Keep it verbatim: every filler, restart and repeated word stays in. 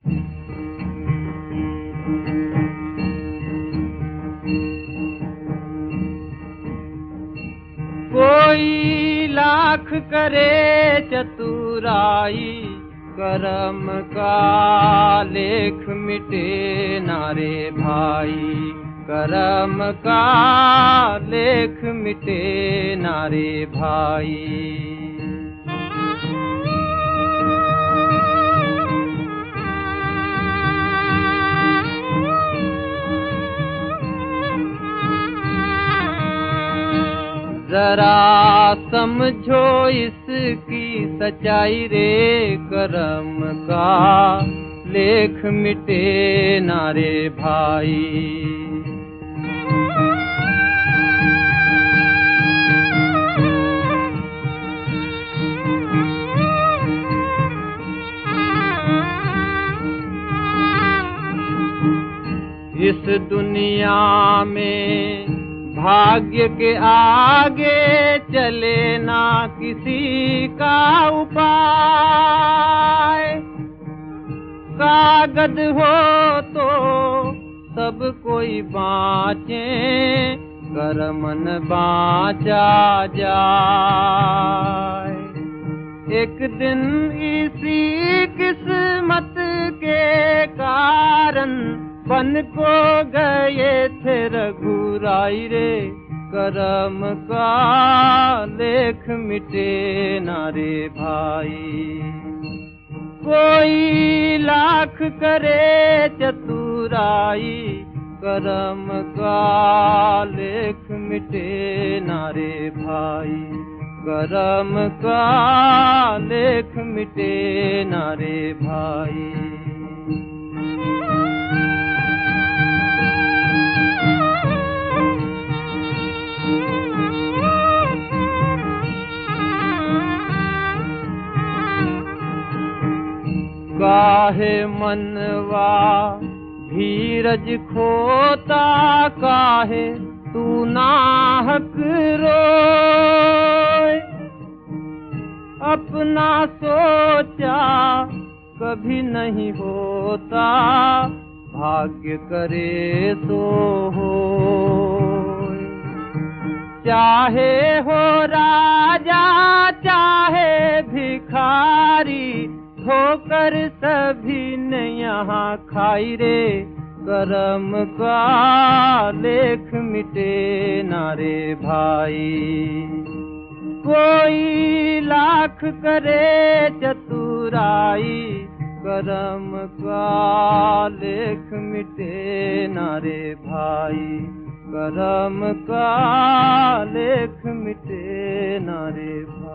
कोई लाख करे चतुराई, करम का लेख मिटे ना रे भाई। करम का लेख मिटे ना रे भाई। जरा समझो इसकी सच्चाई रे, करम का लेख मिटे ना रे भाई। इस दुनिया में भाग्य के आगे चले ना किसी का उपाय। कागज हो तो सब कोई बाँचे, करमन बाँचा जाए। एक दिन इसी किस्मत के कारण बन को गए थे रघुराई रे। करम का लेख मिटे ना रे भाई। कोई लाख करे चतुराई, करम का लेख मिटे ना रे भाई। करम का लेख मिटे ना रे भाई। काहे मनवा धीरज खोता, काहे तू नाहक रोए। अपना सोचा कभी नहीं होता, भाग्य करे सो होए। चाहे हो राजा चाहे भिखारी, ठोकर सभी ने यहाँ खाई रे। करम का लेख मिटे ना रे भाई। कोई लाख करे चतुराई, करम का लेख मिटे ना रे भाई। करम का लेख मिटे ना रे भाई।